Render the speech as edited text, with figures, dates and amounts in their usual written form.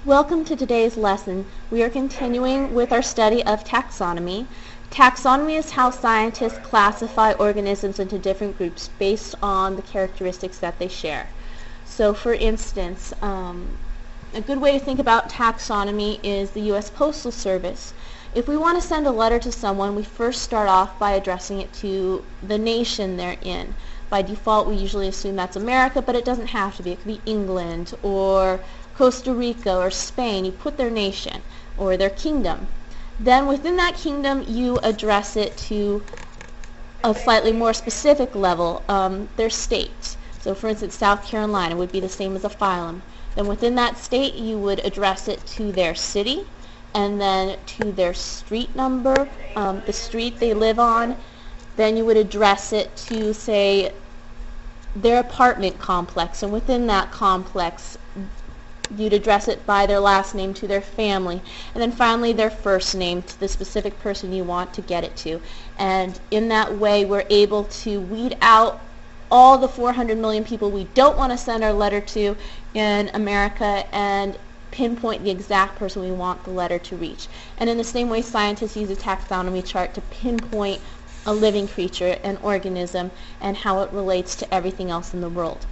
Welcome to today's lesson. We are continuing with our study of taxonomy. Taxonomy is how scientists classify organisms into different groups based on the characteristics that they share. So for instance, a good way to think about taxonomy is the U.S. Postal Service. If we want to send a letter to someone, we first start off by addressing it to the nation they're in. By default, we usually assume that's America, but it doesn't have to be. It could be England or Costa Rica or Spain. You put their nation or their kingdom. Then within that kingdom, you address it to a slightly more specific level, their state. So for instance, South Carolina would be the same as a phylum. Then within that state, you would address it to their city, and then to their street number, the street they live on. Then you would address it to, say, their apartment complex, and within that complex, you'd address it by their last name to their family, and then finally their first name to the specific person you want to get it to. And in that way, we're able to weed out all the 400 million people we don't want to send our letter to in America and pinpoint the exact person we want the letter to reach. And in the same way, scientists use a taxonomy chart to pinpoint a living creature, an organism, and how it relates to everything else in the world.